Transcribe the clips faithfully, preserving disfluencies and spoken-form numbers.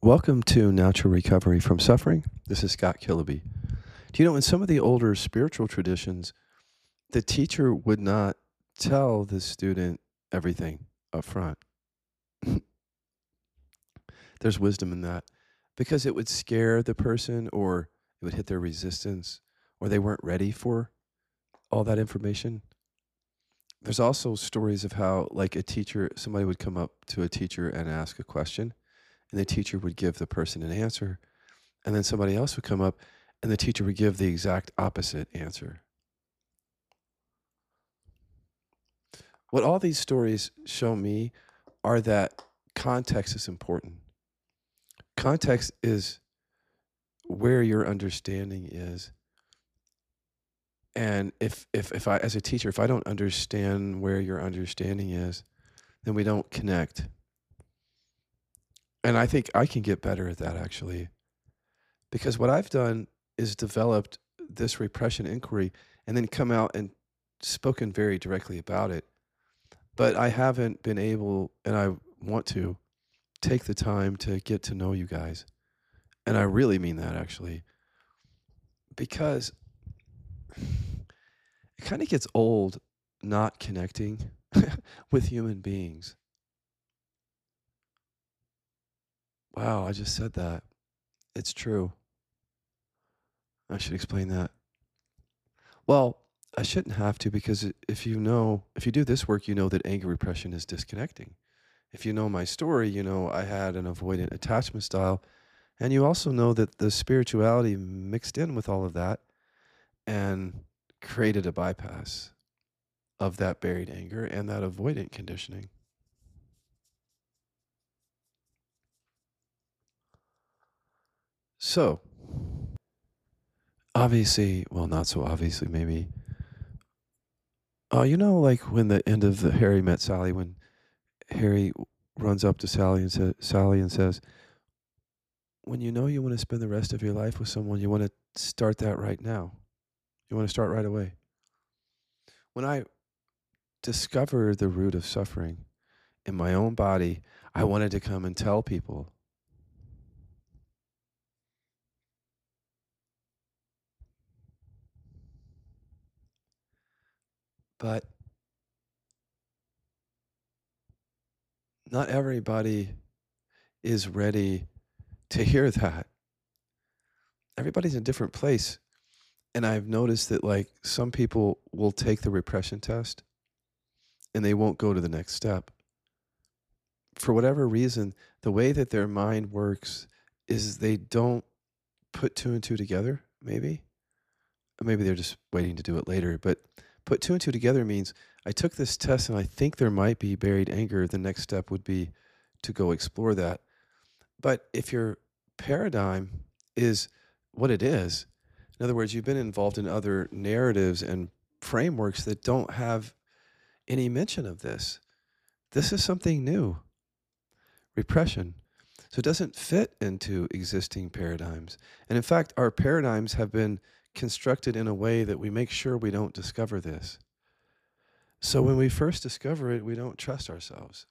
Welcome to Natural Recovery from Suffering. This is Scott Killaby. Do you know, in some of the older spiritual traditions, the teacher would not tell the student everything up front. There's wisdom in that because it would scare the person, or it would hit their resistance, or they weren't ready for all that information. There's also stories of how, like, a teacher, somebody would come up to a teacher and ask a question, and the teacher would give the person an answer, and then somebody else would come up and the teacher would give the exact opposite answer. What all these stories show me are that context is important. Context is where your understanding is. And if, if, if I, as a teacher, if I don't understand where your understanding is, then we don't connect. And I think I can get better at that, actually. Because what I've done is developed this repression inquiry and then come out and spoken very directly about it. But I haven't been able, and I want to, take the time to get to know you guys. And I really mean that, actually. Because it kind of gets old not connecting with human beings. Wow, I just said that. It's true. I should explain that. Well, I shouldn't have to, because if you know, if you do this work, you know that anger repression is disconnecting. If you know my story, you know I had an avoidant attachment style, and you also know that the spirituality mixed in with all of that and created a bypass of that buried anger and that avoidant conditioning. So, obviously, well, not so obviously, maybe. Uh, you know, like when the end of the Harry Met Sally, when Harry runs up to Sally and says, Sally and says, when you know you want to spend the rest of your life with someone, you want to start that right now. You want to start right away. When I discovered the root of suffering in my own body, I wanted to come and tell people. But not everybody is ready to hear that. Everybody's in a different place. And I've noticed that, like, some people will take the repression test and they won't go to the next step. For whatever reason, the way that their mind works is they don't put two and two together, maybe. Or maybe they're just waiting to do it later. But put two and two together means I took this test and I think there might be buried anger. The next step would be to go explore that. But if your paradigm is what it is, in other words, you've been involved in other narratives and frameworks that don't have any mention of this. This is something new. Repression. So it doesn't fit into existing paradigms. And in fact, our paradigms have been constructed in a way that we make sure we don't discover this. So when we first discover it, we don't trust ourselves.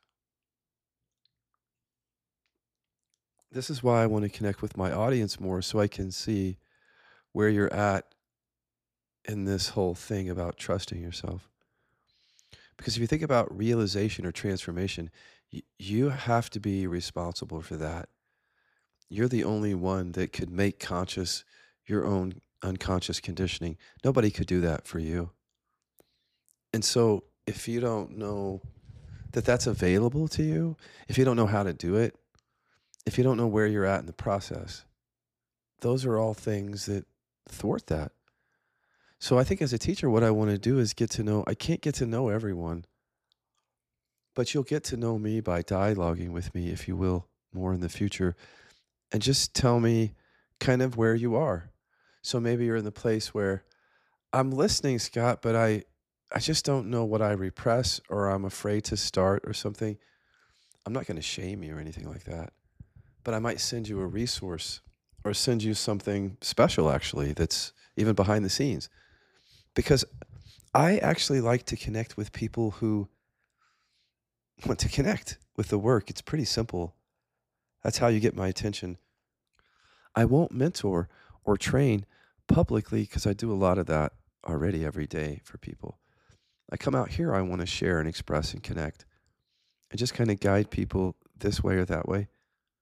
This is why I want to connect with my audience more, so I can see where you're at in this whole thing about trusting yourself. Because if you think about realization or transformation, y- you have to be responsible for that. You're the only one that could make conscious your own unconscious conditioning. Nobody could do that for you. And so if you don't know that that's available to you, if you don't know how to do it, if you don't know where you're at in the process, those are all things that thwart that. So I think as a teacher, what I want to do is get to know, I can't get to know everyone, but you'll get to know me by dialoguing with me, if you will, more in the future. And just tell me kind of where you are. So maybe you're in the place where I'm listening, Scott, but I, I just don't know what I repress, or I'm afraid to start or something. I'm not going to shame you or anything like that, but I might send you a resource or send you something special, actually, that's even behind the scenes. Because I actually like to connect with people who want to connect with the work. It's pretty simple. That's how you get my attention. I won't mentor or train publicly because I do a lot of that already every day for people. I come out here, I want to share and express and connect and just kind of guide people this way or that way.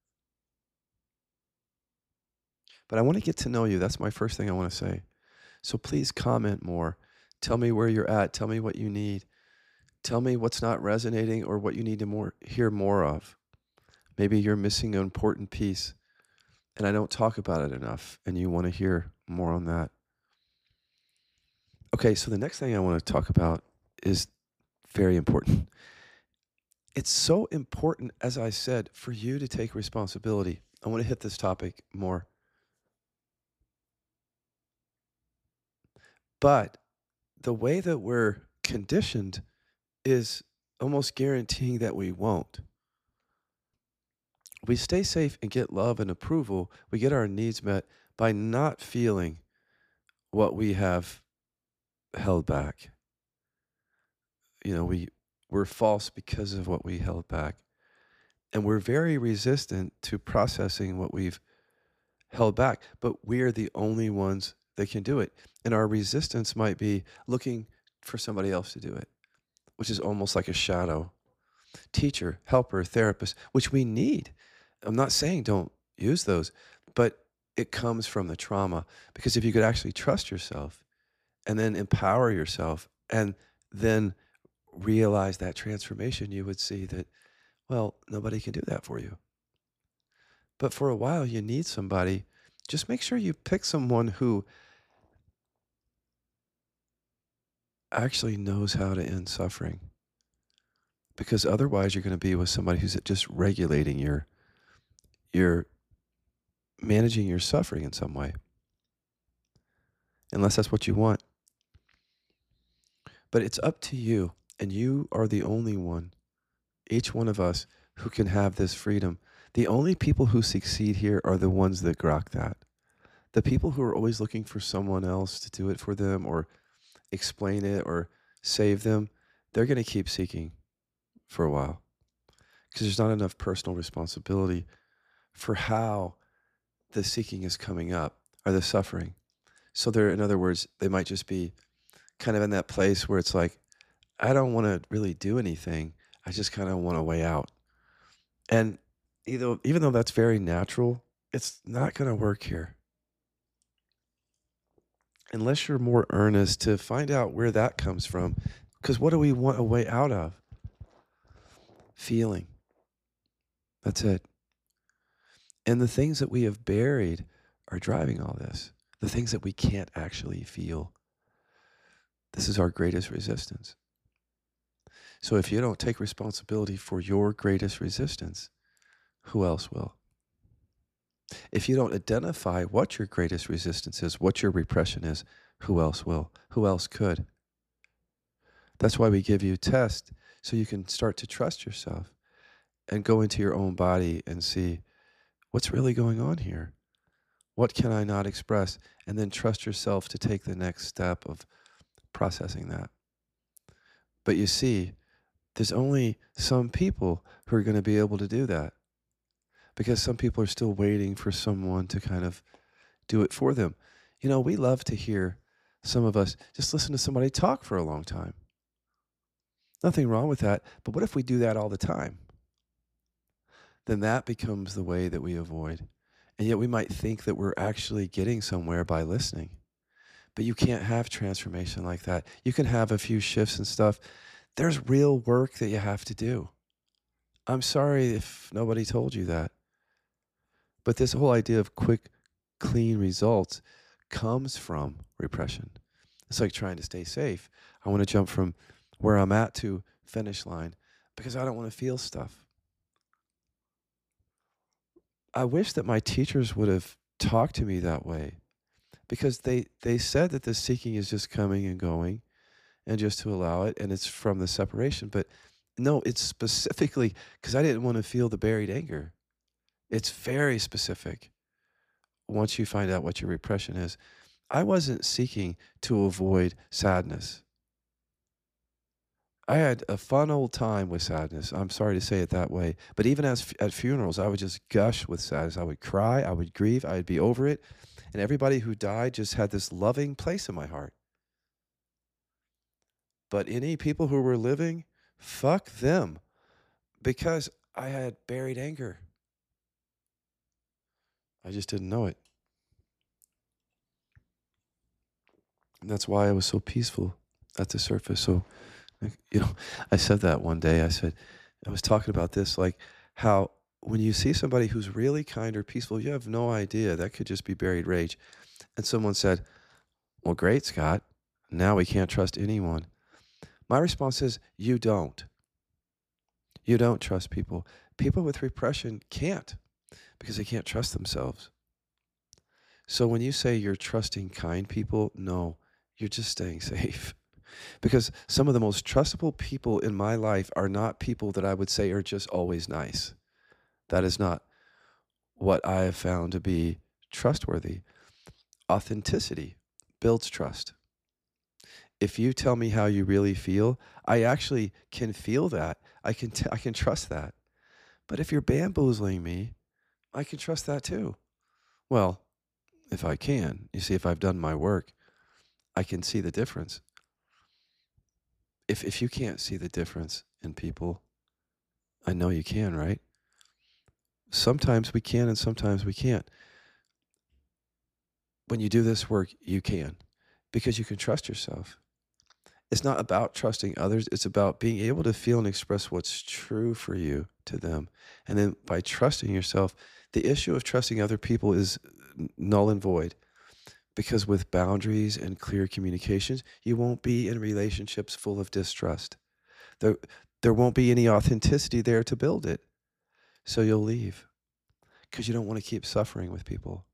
But I want to get to know you. That's my first thing I want to say. So please comment more. Tell me where you're at. Tell me what you need. Tell me what's not resonating or what you need to more hear more of. Maybe you're missing an important piece and I don't talk about it enough and you want to hear more on that. Okay, so the next thing I want to talk about is very important. It's so important, as I said, for you to take responsibility. I want to hit this topic more. But the way that we're conditioned is almost guaranteeing that we won't. We stay safe and get love and approval. We get our needs met by not feeling what we have held back. You know, we we're false because of what we held back. And we're very resistant to processing what we've held back, but we're the only ones that can do it. And our resistance might be looking for somebody else to do it, which is almost like a shadow teacher, helper, therapist, which we need. I'm not saying don't use those, but it comes from the trauma. Because if you could actually trust yourself and then empower yourself and then realize that transformation, you would see that, well, nobody can do that for you. But for a while, you need somebody. Just make sure you pick someone who actually knows how to end suffering. Because otherwise, you're going to be with somebody who's just regulating your, your managing your suffering in some way. Unless that's what you want. But it's up to you. And you are the only one, each one of us, who can have this freedom. The only people who succeed here are the ones that grok that. The people who are always looking for someone else to do it for them or explain it or save them, they're going to keep seeking for a while because there's not enough personal responsibility for how the seeking is coming up or the suffering. So they're, in other words, they might just be kind of in that place where it's like, I don't want to really do anything. I just kind of want a way out. And either, even though that's very natural, it's not going to work here. Unless you're more earnest to find out where that comes from. Because what do we want a way out of? Feeling. That's it. And the things that we have buried are driving all this. The things that we can't actually feel. This is our greatest resistance. So if you don't take responsibility for your greatest resistance, who else will? If you don't identify what your greatest resistance is, what your repression is, who else will? Who else could? That's why we give you tests so you can start to trust yourself and go into your own body and see what's really going on here. What can I not express? And then trust yourself to take the next step of processing that. But you see, there's only some people who are going to be able to do that because some people are still waiting for someone to kind of do it for them. You know, we love to hear some of us just listen to somebody talk for a long time. Nothing wrong with that. But what if we do that all the time? Then that becomes the way that we avoid. And yet we might think that we're actually getting somewhere by listening. But you can't have transformation like that. You can have a few shifts and stuff. There's real work that you have to do. I'm sorry if nobody told you that. But this whole idea of quick, clean results comes from repression. It's like trying to stay safe. I want to jump from where I'm at to finish line because I don't want to feel stuff. I wish that my teachers would have talked to me that way because they, they said that the seeking is just coming and going and just to allow it, and it's from the separation. But no, it's specifically because I didn't want to feel the buried anger. It's very specific once you find out what your repression is. I wasn't seeking to avoid sadness. I had a fun old time with sadness. I'm sorry to say it that way. But even as f- at funerals, I would just gush with sadness. I would cry, I would grieve, I would be over it. And everybody who died just had this loving place in my heart. But any people who were living, fuck them because I had buried anger. I just didn't know it. And that's why I was so peaceful at the surface. So, like, you know, I said that one day. I said, I was talking about this, like how when you see somebody who's really kind or peaceful, you have no idea. That could just be buried rage. And someone said, well, great, Scott. Now we can't trust anyone. My response is, you don't. You don't trust people. People with repression can't because they can't trust themselves. So when you say you're trusting kind people, no, you're just staying safe. Because some of the most trustable people in my life are not people that I would say are just always nice. That is not what I have found to be trustworthy. Authenticity builds trust. If you tell me how you really feel, I actually can feel that. I can t- I can trust that. But if you're bamboozling me, I can trust that too. Well, if I can. You see, if I've done my work, I can see the difference. If if you can't see the difference in people, I know you can, right? Sometimes we can and sometimes we can't. When you do this work, you can because you can trust yourself. It's not about trusting others, it's about being able to feel and express what's true for you to them. And then by trusting yourself, the issue of trusting other people is null and void because with boundaries and clear communications, you won't be in relationships full of distrust. There, there won't be any authenticity there to build it. So you'll leave because you don't want to keep suffering with people.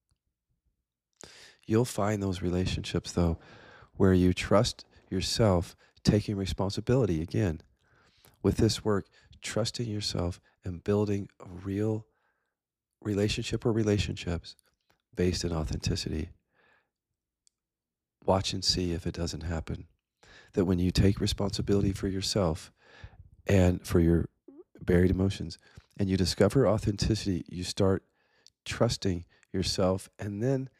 You'll find those relationships, though, where you trust yourself, taking responsibility again. With this work, trusting yourself and building a real relationship or relationships based in authenticity. Watch and see if it doesn't happen. That when you take responsibility for yourself and for your buried emotions and you discover authenticity, you start trusting yourself and then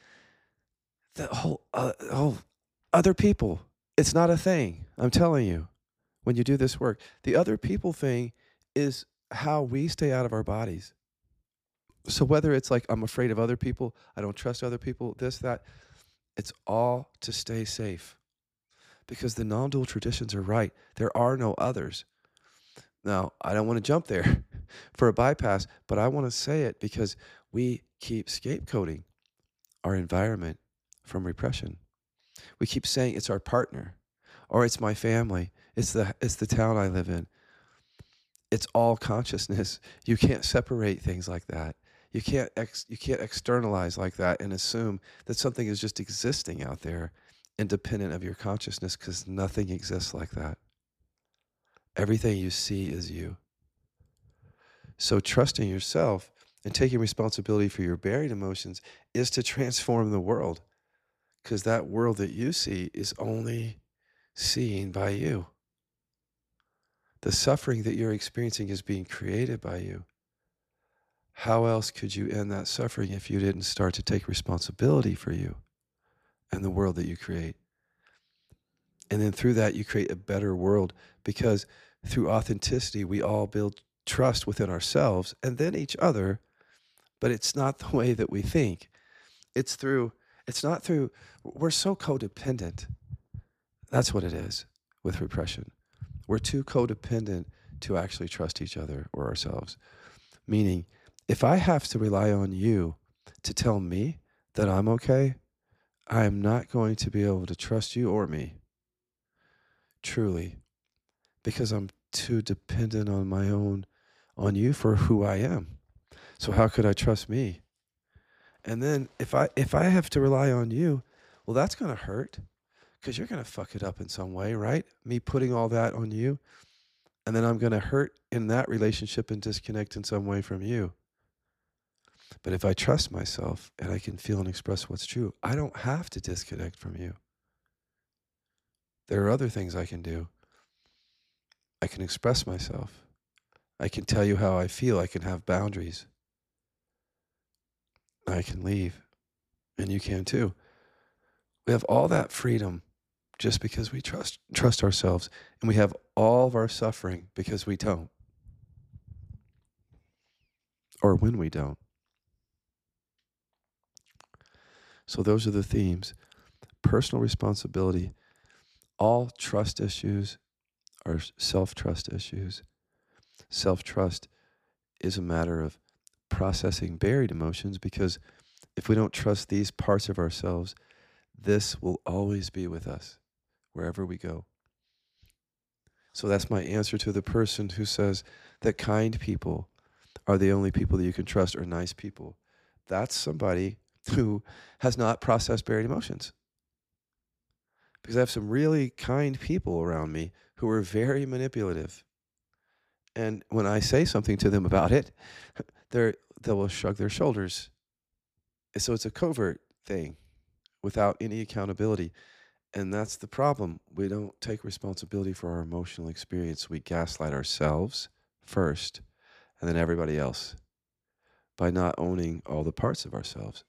the whole, uh, whole other people. It's not a thing. I'm telling you, when you do this work, the other people thing is how we stay out of our bodies. So whether it's like I'm afraid of other people, I don't trust other people, this, that, it's all to stay safe. Because the non-dual traditions are right. There are no others. Now, I don't want to jump there for a bypass, but I want to say it because we keep scapegoating our environment from repression. We keep saying it's our partner or it's my family. It's the it's the town I live in. It's all consciousness. You can't separate things like that. You can't ex, you can't externalize like that and assume that something is just existing out there independent of your consciousness because nothing exists like that. Everything you see is you. So trusting yourself and taking responsibility for your buried emotions is to transform the world because that world that you see is only seen by you. The suffering that you're experiencing is being created by you. How else could you end that suffering if you didn't start to take responsibility for you and the world that you create? And then through that, you create a better world because through authenticity, we all build trust within ourselves and then each other. But it's not the way that we think. It's through, it's not through, we're so codependent. That's what it is with repression. We're too codependent to actually trust each other or ourselves. Meaning, if I have to rely on you to tell me that I'm okay, I am not going to be able to trust you or me, truly, because I'm too dependent on my own, on you for who I am. So how could I trust me? And then if I if I have to rely on you, well, that's going to hurt because you're going to fuck it up in some way, right? Me putting all that on you, and then I'm going to hurt in that relationship and disconnect in some way from you. But if I trust myself and I can feel and express what's true, I don't have to disconnect from you. There are other things I can do. I can express myself. I can tell you how I feel. I can have boundaries. I can leave, and you can too. We have all that freedom just because we trust trust ourselves, and we have all of our suffering because we don't, or when we don't. So those are the themes. Personal responsibility. All trust issues are self-trust issues. Self-trust is a matter of processing buried emotions, because if we don't trust these parts of ourselves, this will always be with us wherever we go. So that's my answer to the person who says that kind people are the only people that you can trust, or nice people. That's somebody who has not processed buried emotions. Because I have some really kind people around me who are very manipulative. And when I say something to them about it, they're, they will shrug their shoulders. And so it's a covert thing without any accountability. And that's the problem. We don't take responsibility for our emotional experience. We gaslight ourselves first, and then everybody else, by not owning all the parts of ourselves,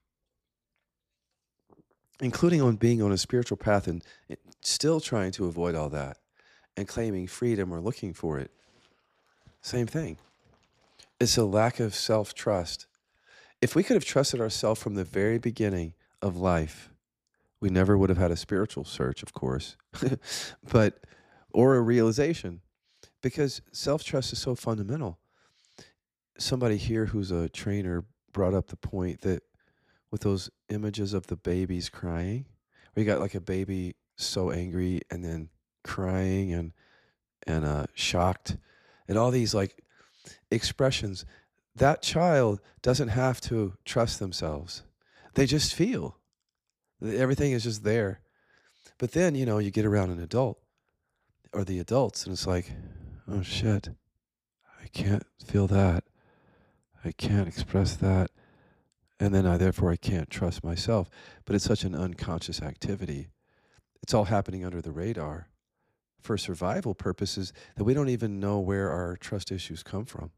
including on being on a spiritual path and still trying to avoid all that and claiming freedom or looking for it. Same thing. It's a lack of self-trust. If we could have trusted ourselves from the very beginning of life, we never would have had a spiritual search, of course, but or a realization, because self-trust is so fundamental. Somebody here who's a trainer brought up the point that with those images of the babies crying, where you got like a baby so angry and then crying and and uh, shocked, and all these like expressions, that child doesn't have to trust themselves. They just feel. Everything is just there. But then, you know, you get around an adult or the adults, and it's like, oh shit, I can't feel that. I can't express that. And then I, therefore, I can't trust myself. But it's such an unconscious activity. It's all happening under the radar for survival purposes that we don't even know where our trust issues come from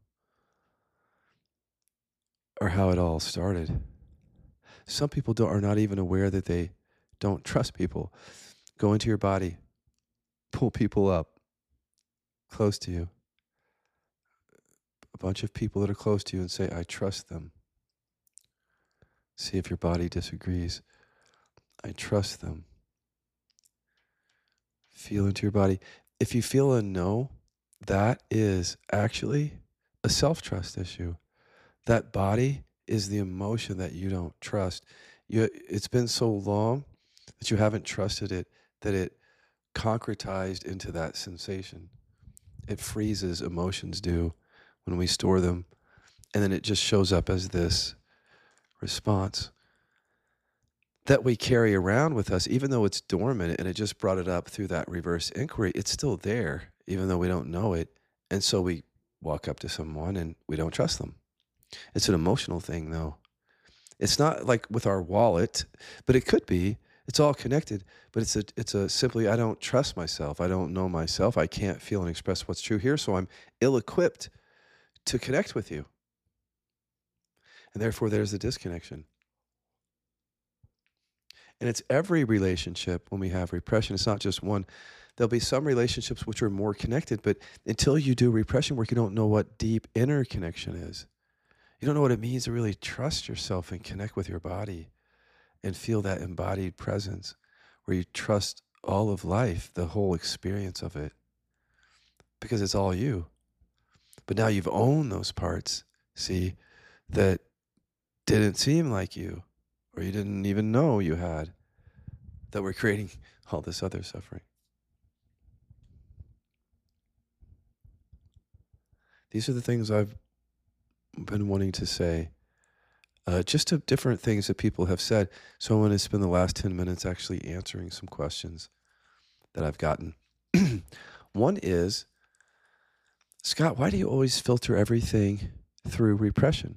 or how it all started. Some people don't, are not even aware that they don't trust people. Go into your body, pull people up close to you, a bunch of people that are close to you, and say, I trust them. See if your body disagrees. I trust them. Feel into your body. If you feel a no, that is actually a self-trust issue. That body is the emotion that you don't trust. You, it's been so long that you haven't trusted it, that it concretized into that sensation. It freezes, emotions do, when we store them. And then it just shows up as this response that we carry around with us, even though it's dormant, and it just brought it up through that reverse inquiry. It's still there, even though we don't know it. And so we walk up to someone and we don't trust them. It's an emotional thing, though. It's not like with our wallet, but it could be. It's all connected, but it's a it's a simply, I don't trust myself. I don't know myself. I can't feel and express what's true here, so I'm ill-equipped to connect with you. And therefore, there's the disconnection. And it's every relationship when we have repression. It's not just one. There'll be some relationships which are more connected, but until you do repression work, you don't know what deep inner connection is. You don't know what it means to really trust yourself and connect with your body and feel that embodied presence where you trust all of life, the whole experience of it, because it's all you. But now you've owned those parts, see, that didn't seem like you, or you didn't even know you had, that were creating all this other suffering. These are the things I've been wanting to say, uh, just to different things that people have said. So I want to spend the last ten minutes actually answering some questions that I've gotten. One is, Scott, why do you always filter everything through repression?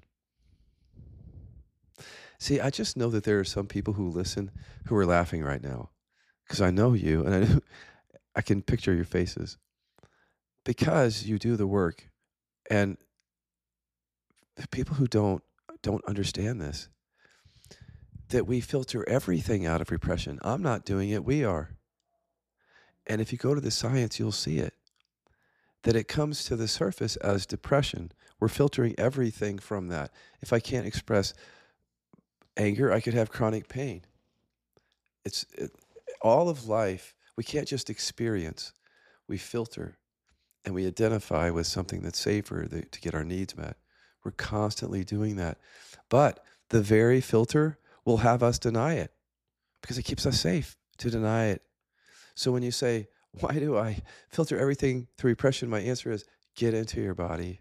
See, I just know that there are some people who listen who are laughing right now because I know you and I, I can picture your faces. because you do the work. And the people who don't don't understand this, that we filter everything out of repression. I'm not doing it, we are. And if you go to the science, you'll see it, that it comes to the surface as depression. We're filtering everything from that. If I can't express anger, I could have chronic pain. It's it, all of life. We can't just experience. We filter and we identify with something that's safer that, to get our needs met. We're constantly doing that. But the very filter will have us deny it because it keeps us safe to deny it. So when you say, why do I filter everything through repression? My answer is, get into your body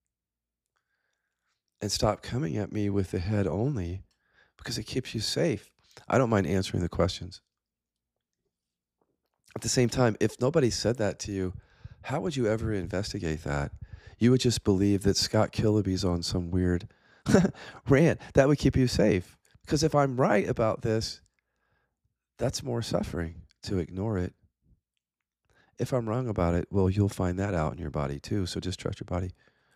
and stop coming at me with the head only, because it keeps you safe. I don't mind answering the questions. At the same time, if nobody said that to you, how would you ever investigate that? You would just believe that Scott Killaby's on some weird rant. That would keep you safe. Because if I'm right about this, that's more suffering to ignore it. If I'm wrong about it, well, you'll find that out in your body too. So just trust your body.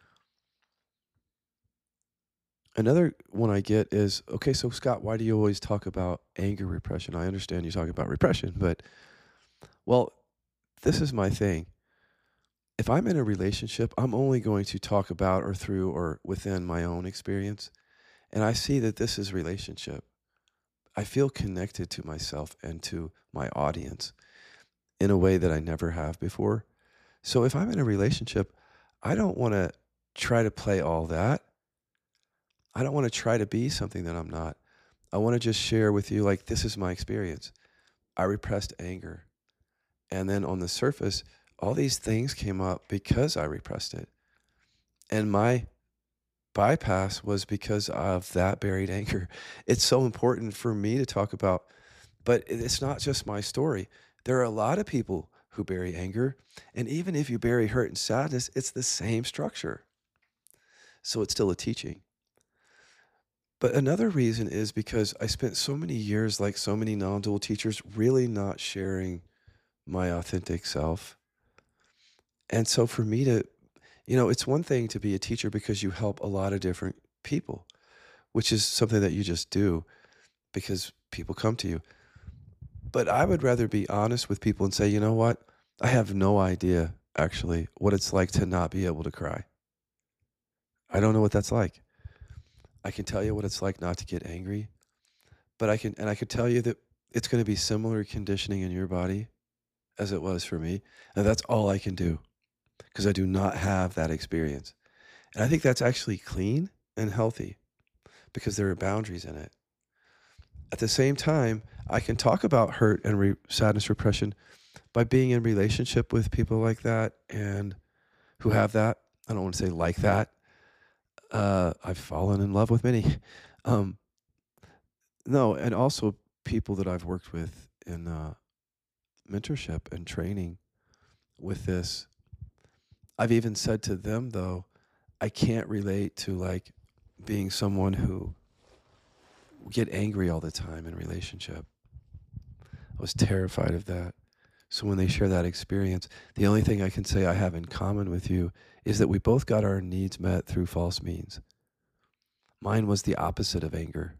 Another one I get is, okay, so Scott, why do you always talk about anger repression? I understand you talk about repression, but, well, this is my thing. If I'm in a relationship, I'm only going to talk about or through or within my own experience. And I see that this is relationship. I feel connected to myself and to my audience in a way that I never have before. So if I'm in a relationship, I don't want to try to play all that. I don't want to try to be something that I'm not. I want to just share with you, like, this is my experience. I repressed anger. And then on the surface, all these things came up because I repressed it. And my bypass was because of that buried anger. It's so important for me to talk about, but it's not just my story. There are a lot of people who bury anger. And even if you bury hurt and sadness, it's the same structure. So it's still a teaching. But another reason is because I spent so many years, like so many non-dual teachers, really not sharing my authentic self. And so for me to, you know, it's one thing to be a teacher because you help a lot of different people, which is something that you just do because people come to you. But I would rather be honest with people and say, you know what? I have no idea, actually, what it's like to not be able to cry. I don't know what that's like. I can tell you what it's like not to get angry, but I can, and I could tell you that it's going to be similar conditioning in your body as it was for me. And that's all I can do because I do not have that experience. And I think that's actually clean and healthy because there are boundaries in it. At the same time, I can talk about hurt and re- sadness, repression by being in relationship with people like that and who have that. I don't want to say like that. Uh, I've fallen in love with many. Um, no, and also people that I've worked with in uh, mentorship and training with this. I've even said to them, though, I can't relate to like being someone who get angry all the time in relationship. I was terrified of that. So when they share that experience, the only thing I can say I have in common with you is that we both got our needs met through false means. Mine was the opposite of anger.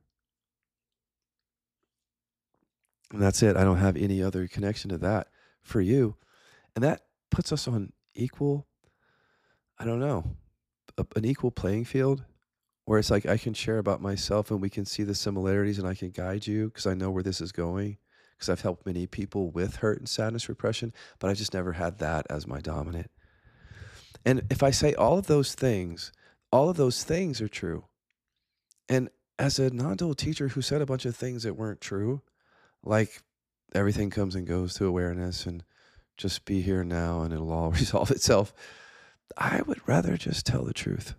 And that's it. I don't have any other connection to that for you. And that puts us on equal, I don't know, a, an equal playing field where it's like I can share about myself and we can see the similarities and I can guide you because I know where this is going because I've helped many people with hurt and sadness, repression, but I just never had that as my dominant. And if I say all of those things, all of those things are true. And as a non-dual teacher who said a bunch of things that weren't true, like everything comes and goes to awareness and just be here now and it'll all resolve itself, I would rather just tell the truth.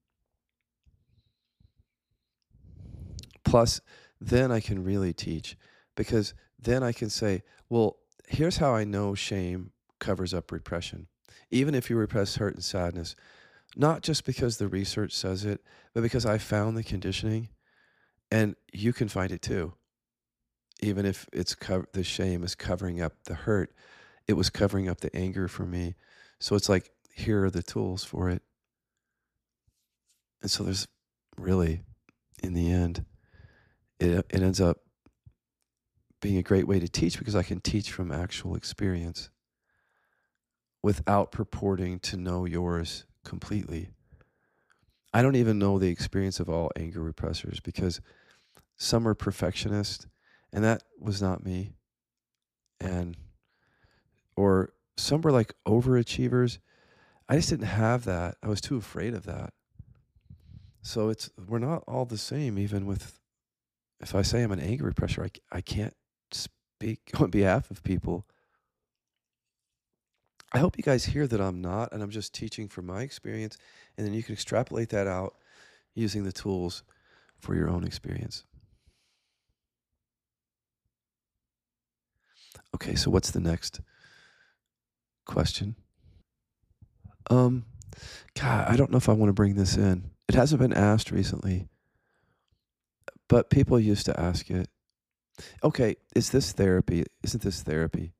Plus, then I can really teach because then I can say, well, here's how I know shame covers up repression. Even if you repress hurt and sadness, not just because the research says it, but because I found the conditioning and you can find it too. Even if it's co- the shame is covering up the hurt, it was covering up the anger for me. So it's like here are the tools for it. And so there's really, in the end, it, it ends up being a great way to teach because I can teach from actual experience without purporting to know yours completely. I don't even know the experience of all anger repressors because some are perfectionist, and that was not me. And or some were like overachievers. I just didn't have that. I was too afraid of that. So it's we're not all the same. Even with if I say I'm an anger repressor, I c- I can't speak on behalf of people. I hope you guys hear that I'm not, and I'm just teaching from my experience, and then you can extrapolate that out using the tools for your own experience. Okay, so what's the next question? Um, God, I don't know if I want to bring this in. It hasn't been asked recently, but people used to ask it. Okay, is this therapy? Isn't this therapy?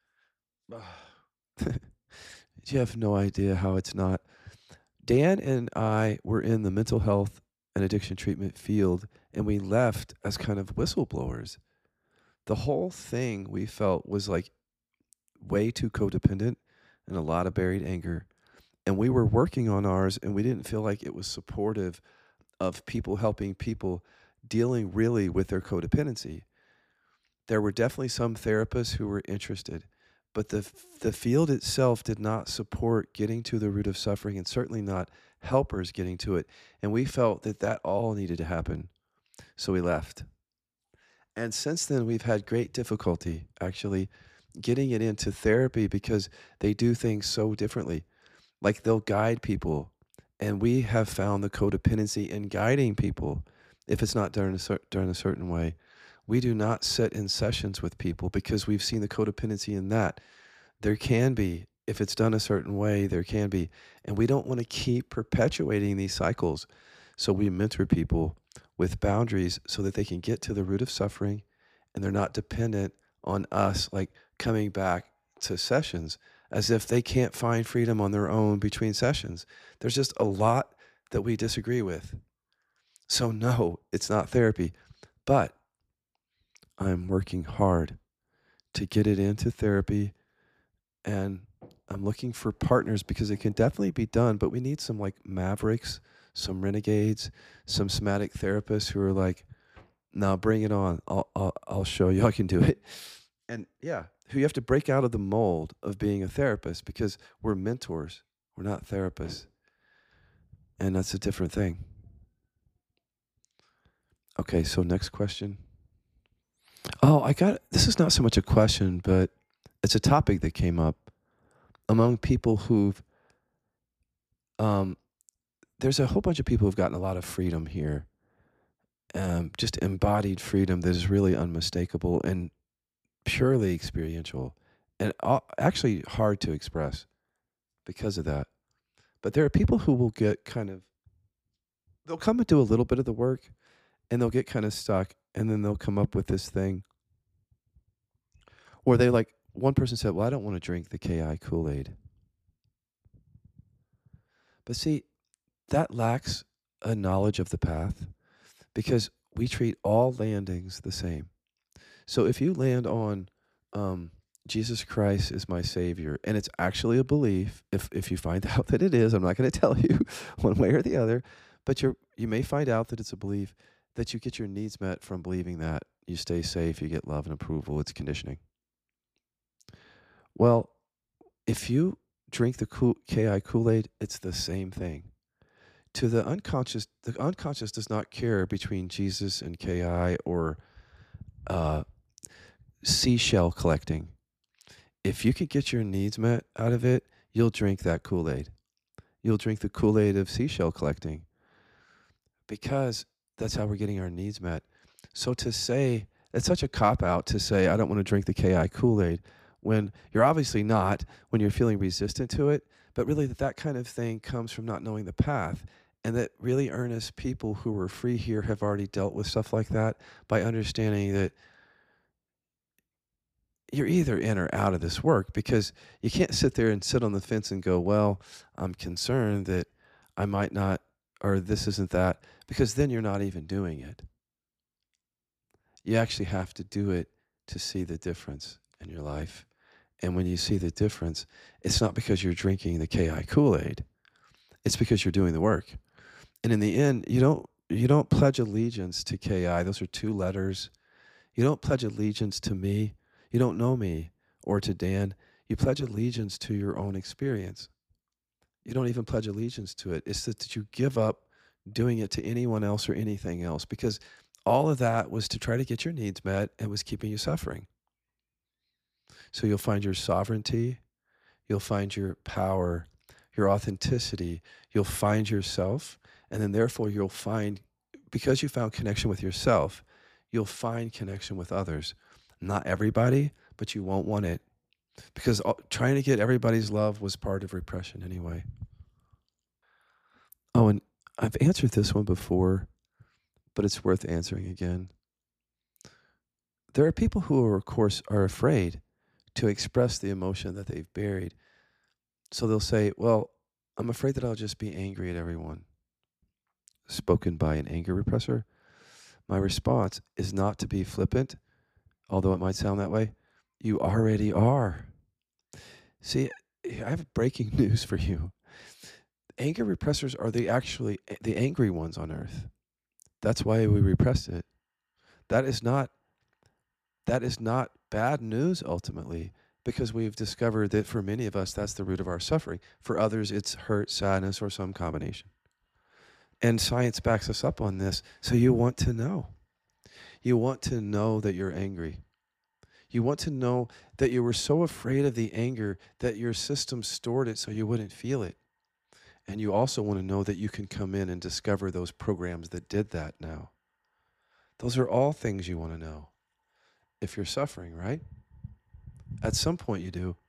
You have no idea how it's not. Dan and I were in the mental health and addiction treatment field, and we left as kind of whistleblowers. The whole thing we felt was like way too codependent and a lot of buried anger. And we were working on ours, and we didn't feel like it was supportive of people helping people dealing really with their codependency. There were definitely some therapists who were interested, but the the field itself did not support getting to the root of suffering, and certainly not helpers getting to it. And we felt that that all needed to happen, so we left. And since then, we've had great difficulty actually getting it into therapy because they do things so differently. Like they'll guide people, and we have found the codependency in guiding people if it's not done a, cer- done a certain way. We do not sit in sessions with people because we've seen the codependency in that. There can be, if it's done a certain way, there can be. And we don't want to keep perpetuating these cycles. So we mentor people with boundaries so that they can get to the root of suffering and they're not dependent on us, like coming back to sessions as if they can't find freedom on their own between sessions. There's just a lot that we disagree with. So, no, it's not therapy. But I'm working hard to get it into therapy, and I'm looking for partners because it can definitely be done, but we need some like mavericks, some renegades, some somatic therapists who are like, "Now bring it on. I'll I'll, I'll show you I can do it." And yeah, who you have to break out of the mold of being a therapist because we're mentors. We're not therapists. And that's a different thing. Okay, so next question. Oh, I got this is not so much a question, but it's a topic that came up among people who've um there's a whole bunch of people who've gotten a lot of freedom here. Um, just embodied freedom that is really unmistakable and purely experiential and uh, actually hard to express because of that. But there are people who will get kind of they'll come and do a little bit of the work and they'll get kind of stuck and then they'll come up with this thing or they like one person said, "Well, I don't want to drink the K I Kool-Aid." But see, that lacks a knowledge of the path because we treat all landings the same. So if you land on um, Jesus Christ is my Savior, and it's actually a belief, if if you find out that it is, I'm not going to tell you one way or the other, but you you may find out that it's a belief that you get your needs met from believing that. You stay safe, you get love and approval. It's conditioning. Well, if you drink the Kool- K I Kool-Aid, it's the same thing. To the unconscious, the unconscious does not care between Jesus and K I or uh, seashell collecting. If you could get your needs met out of it, you'll drink that Kool-Aid. You'll drink the Kool-Aid of seashell collecting because that's how we're getting our needs met. So to say, it's such a cop out to say, I don't want to drink the K I Kool-Aid when you're obviously not, when you're feeling resistant to it, but really that that kind of thing comes from not knowing the path. And that really earnest people who were free here have already dealt with stuff like that by understanding that you're either in or out of this work because you can't sit there and sit on the fence and go, well, I'm concerned that I might not, or this isn't that, because then you're not even doing it. You actually have to do it to see the difference in your life. And when you see the difference, it's not because you're drinking the K I Kool-Aid. It's because you're doing the work. And in the end, you don't you don't pledge allegiance to K I. Those are two letters. You don't pledge allegiance to me. You don't know me or to Dan. You pledge allegiance to your own experience. You don't even pledge allegiance to it. It's that you give up doing it to anyone else or anything else because all of that was to try to get your needs met and was keeping you suffering. So you'll find your sovereignty, you'll find your power, your authenticity, you'll find yourself, and then therefore you'll find, because you found connection with yourself, you'll find connection with others. Not everybody, but you won't want it because all, trying to get everybody's love was part of repression anyway. Oh, and I've answered this one before, but it's worth answering again. There are people who are, of course, are afraid to express the emotion that they've buried. So they'll say, well, I'm afraid that I'll just be angry at everyone. Spoken by an anger repressor. My response is not to be flippant, although it might sound that way. You already are. See, I have breaking news for you. Anger repressors are the actually the angry ones on earth. That's why we repress it. That is not that is not bad news ultimately, because we've discovered that for many of us that's the root of our suffering. For others it's hurt, sadness, or some combination. And science backs us up on this. So you want to know. You want to know that you're angry. You want to know that you were so afraid of the anger that your system stored it so you wouldn't feel it. And you also want to know that you can come in and discover those programs that did that now. Those are all things you want to know if you're suffering, right? At some point you do.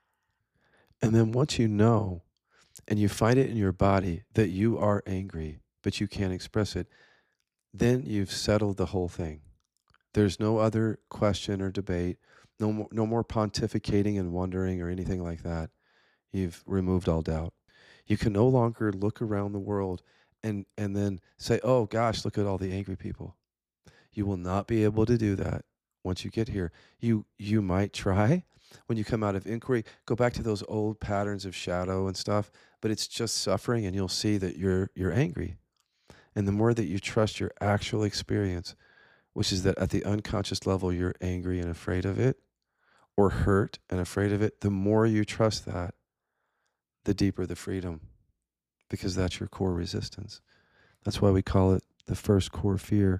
And then once you know and you find it in your body that you are angry, but you can't express it, then you've settled the whole thing. There's no other question or debate, no more, no more pontificating and wondering or anything like that. You've removed all doubt. You can no longer look around the world and, and then say, oh gosh, look at all the angry people. You will not be able to do that once you get here. You, you might try when you come out of inquiry, go back to those old patterns of shadow and stuff, but it's just suffering and you'll see that you're, you're angry. And the more that you trust your actual experience, which is that at the unconscious level, you're angry and afraid of it, or hurt and afraid of it, the more you trust that, the deeper the freedom, because that's your core resistance. That's why we call it the first core fear.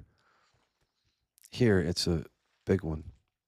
Here, it's a big one.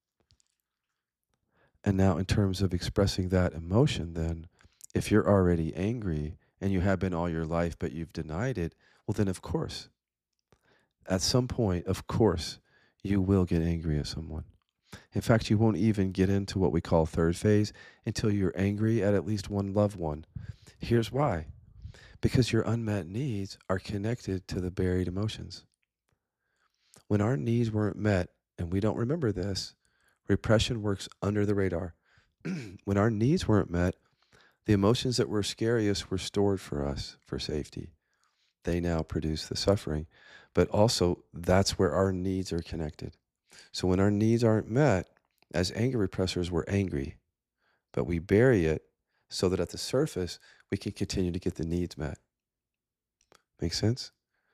And now in terms of expressing that emotion, then, if you're already angry and you have been all your life, but you've denied it, well, then of course, at some point, of course, you will get angry at someone. In fact, you won't even get into what we call third phase until you're angry at at least one loved one. Here's why. Because your unmet needs are connected to the buried emotions. When our needs weren't met, and we don't remember this, repression works under the radar. When our needs weren't met, the emotions that were scariest were stored for us for safety. They now produce the suffering. But also, that's where our needs are connected. So when our needs aren't met, as anger repressors, we're angry. But we bury it so that at the surface, we can continue to get the needs met. Make sense?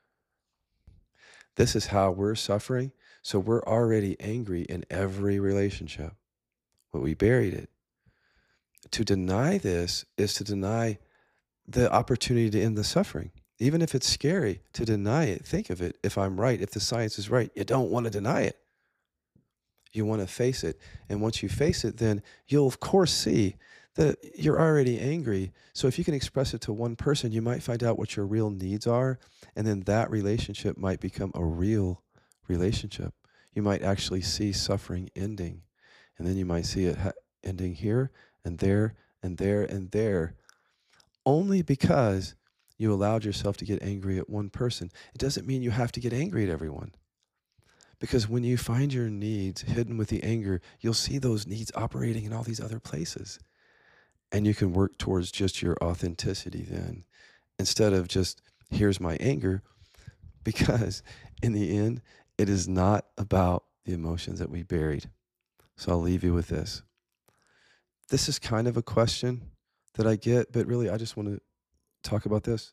This is how we're suffering. So we're already angry in every relationship, but we buried it. To deny this is to deny the opportunity to end the suffering. Even if it's scary to deny it, think of it. If I'm right, if the science is right, you don't want to deny it. You want to face it. And once you face it, then you'll of course see that you're already angry. So if you can express it to one person, you might find out what your real needs are. And then that relationship might become a real relationship. You might actually see suffering ending. And then you might see it ha- ending here and there and there and there. Only because you allowed yourself to get angry at one person. It doesn't mean you have to get angry at everyone. Because when you find your needs hidden with the anger, you'll see those needs operating in all these other places. And you can work towards just your authenticity then, instead of just, here's my anger, because in the end, it is not about the emotions that we buried. So I'll leave you with this. This is kind of a question that I get, but really, I just want to talk about this.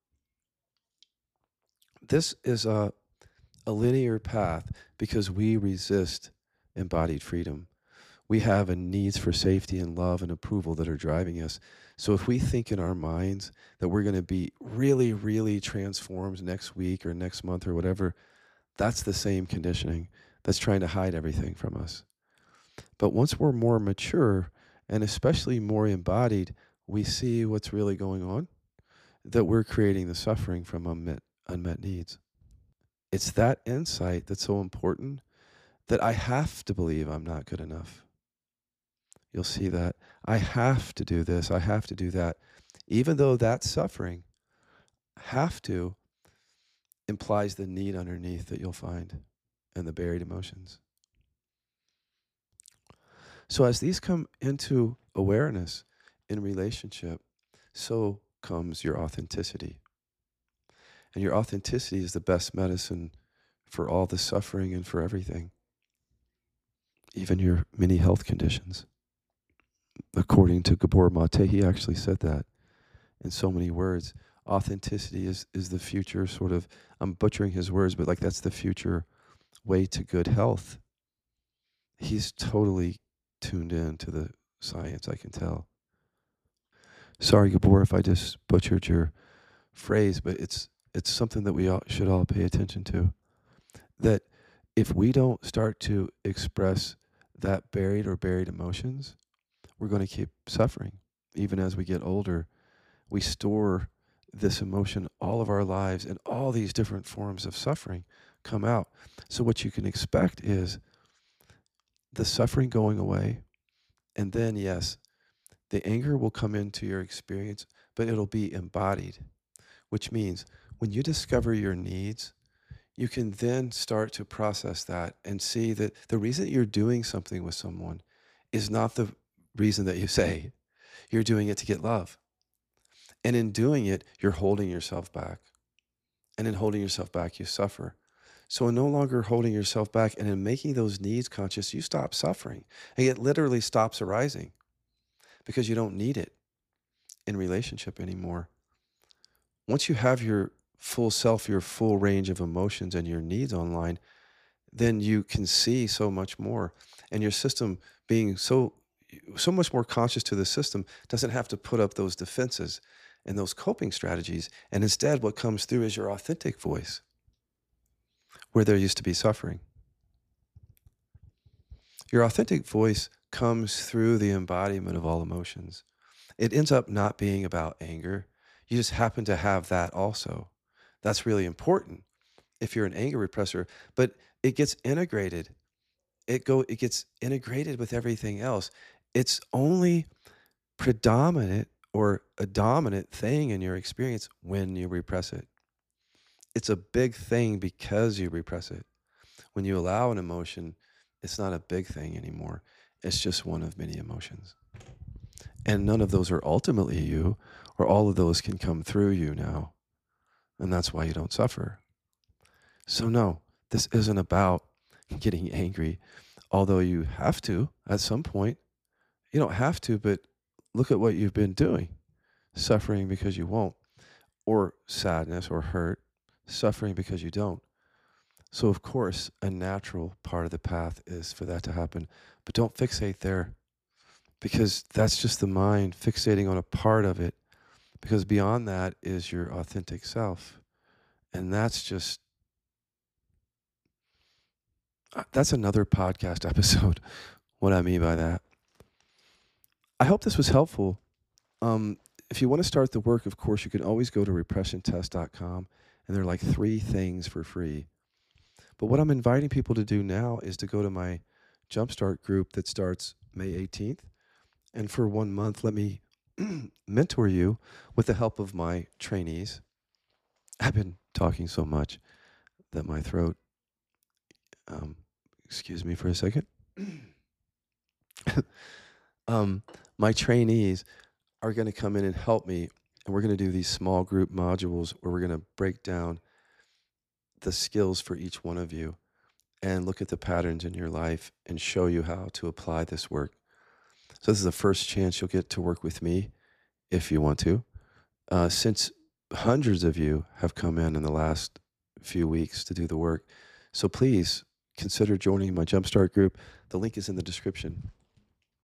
This is a, a linear path because we resist embodied freedom. We have a needs for safety and love and approval that are driving us. So if we think in our minds that we're going to be really, really transformed next week or next month or whatever, that's the same conditioning that's trying to hide everything from us. But once we're more mature and especially more embodied, we see what's really going on, that we're creating the suffering from unmet, unmet needs. It's that insight that's so important that I have to believe I'm not good enough. You'll see that. I have to do this. I have to do that. Even though that suffering, have to, implies the need underneath that you'll find and the buried emotions. So as these come into awareness in relationship, so comes your authenticity. And your authenticity is the best medicine for all the suffering and for everything, even your many health conditions. According to Gabor Mate, he actually said that in so many words. Authenticity is, is the future sort of, I'm butchering his words, but like that's the future way to good health. He's totally tuned in to the science, I can tell. Sorry, Gabor, if I just butchered your phrase, but it's it's something that we all should all pay attention to. That if we don't start to express that buried or buried emotions, we're going to keep suffering. Even as we get older, we store this emotion all of our lives, and all these different forms of suffering come out. So what you can expect is the suffering going away, and then, yes, the anger will come into your experience, but it'll be embodied, which means when you discover your needs, you can then start to process that and see that the reason that you're doing something with someone is not the reason that you say. You're doing it to get love. And in doing it, you're holding yourself back. And in holding yourself back, you suffer. So in no longer holding yourself back and in making those needs conscious, you stop suffering. And it literally stops arising because you don't need it in relationship anymore. Once you have your full self, your full range of emotions and your needs online, then you can see so much more. And your system being so so much more conscious to the system doesn't have to put up those defenses and those coping strategies. And instead, what comes through is your authentic voice, where there used to be suffering. Your authentic voice comes through the embodiment of all emotions. It ends up not being about anger. You just happen to have that also. That's really important if you're an anger repressor, but it gets integrated. It go it gets integrated with everything else. It's only predominant or a dominant thing in your experience when you repress it. It's a big thing because you repress it. When you allow an emotion, it's not a big thing anymore. It's just one of many emotions. And none of those are ultimately you, or all of those can come through you now. And that's why you don't suffer. So no, this isn't about getting angry, although you have to at some point. You don't have to, but look at what you've been doing. Suffering because you won't, or sadness or hurt, suffering because you don't. So of course, a natural part of the path is for that to happen, but don't fixate there, because that's just the mind fixating on a part of it, because beyond that is your authentic self. And that's just, uh, that's another podcast episode, what I mean by that. I hope this was helpful. Um, if you want to start the work, of course, you can always go to repression test dot com, and there are like three things for free. But what I'm inviting people to do now is to go to my Jumpstart group that starts May eighteenth. And for one month, let me mentor you with the help of my trainees. I've been talking so much that my throat Um, excuse me for a second. um, my trainees are going to come in and help me, and we're going to do these small group modules where we're going to break down the skills for each one of you and look at the patterns in your life and show you how to apply this work. So this is the first chance you'll get to work with me if you want to. Uh, since hundreds of you have come in in the last few weeks to do the work. So please consider joining my Jumpstart group. The link is in the description.